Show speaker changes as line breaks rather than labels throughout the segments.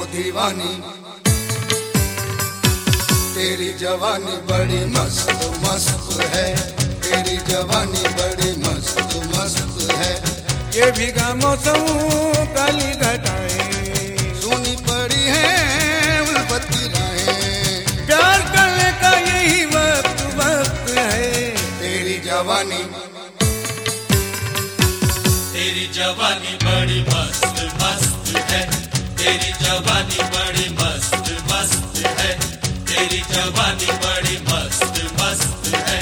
दीवानी, तेरी जवानी बड़ी मस्त मस्त है, तेरी जवानी बड़ी मस्त मस्त है।
ये भीगा मौसम काली घटाएं
सुनी पड़ी है उल्फती राहें,
प्यार करने का यही वक्त वक्त है।
तेरी जवानी,
तेरी जवानी बड़ी मस्त मस्त है, तेरी जवानी बड़ी मस्त मस्त है, तेरी जवानी बड़ी मस्त मस्त है।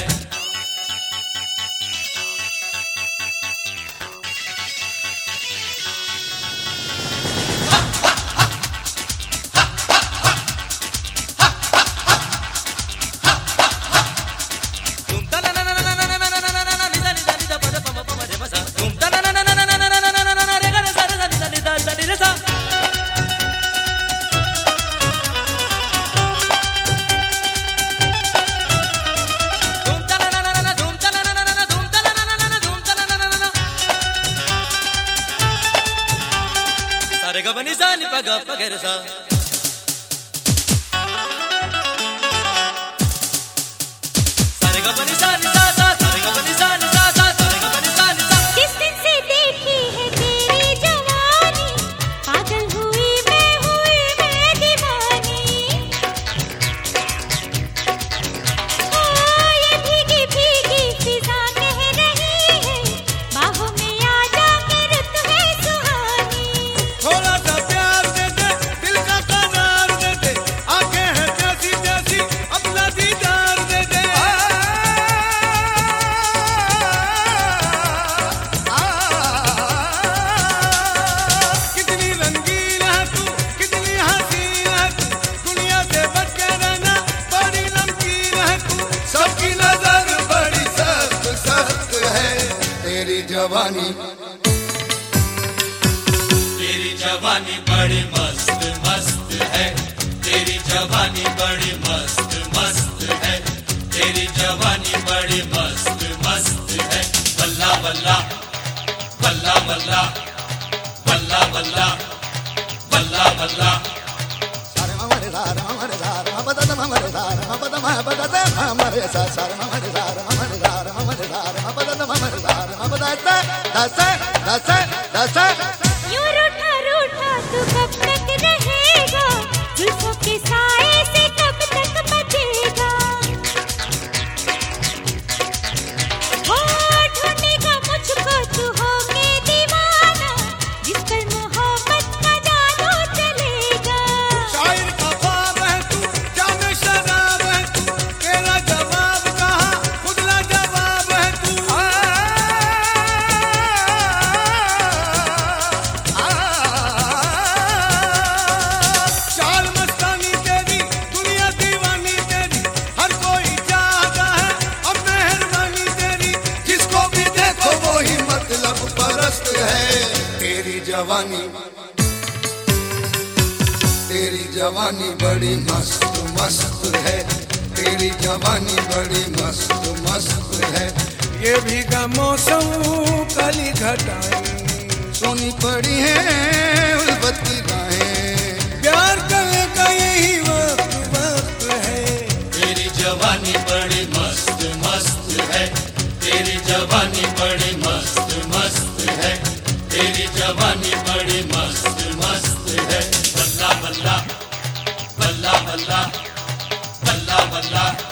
Gabani sani paga pagersa sare gabani sani sa sa sare gabani sani sa sa sare gabani sani sa।
किस दिन से देखी है तेरी जवानी, पागल हुई मैं दीवानी। ओ ये भीगी भीगी फिजा कह रही है, बाहों में आ जाके रुत है सुहानी।
थोड़ा सा प्यार दे दे, दिल का करार दे दे, आंखें हैं प्यासी प्यासी, अपना दीदार दे दे। कितनी रंगीन है तू, कितनी हसीन है तू, दुनिया से बच के रहना बड़ी नमकीन है तू।
सबकी नजर बड़ी सख्त सख्त है। तेरी जवानी,
तेरी जवानी बड़ी मस्त मस्त है, तेरी जवानी बड़ी मस्त मस्त है, तेरी जवानी बड़ी मस्त मस्त है। बल्ला बल्ला बल्ला बल्ला बल्ला बल्ला बल्ला बल्ला।
सारे हमारे सार हमारे सार बदन हमारे सार बदन बदन हमारे सार सार हमारे सार हमारे सार हमारे सार बदन हमारे सार बदन दस दस दस।
यूं रूठा रूठा तू कब तक रहेगा, जुल्फों के साए से कब तक बचेगा। हो ढूंढेगा मुझको तू होके दीवाना, जिस पर मोहब्बत का जादू चलेगा।
शायर का ख्वाब है तू, जामे शराब है तू, तेरा जवाब कहाँ खुद ला जवाब है तू। चाल मस्तानी तेरी, दुनिया दीवानी तेरी, हर कोई चाहता है अब मेहरबानी तेरी।
जिसको भी देखो वो ही मतलब परस्त है। तेरी जवानी, तेरी जवानी बड़ी मस्त मस्त है, तेरी जवानी बड़ी मस्त मस्त है।
ये भीगा मौसम काली घटाएं
सोनी पड़ी है उल्फती राहें,
प्यार करने का यही वक्त वक्त है।
तेरी जवानी बड़ी मस्त मस्त है, तेरी जवानी बड़ी मस्त मस्त है, तेरी जवानी बड़ी मस्त मस्त है। बल्ला बल्ला बल्ला बल्ला बल्ला बल्ला।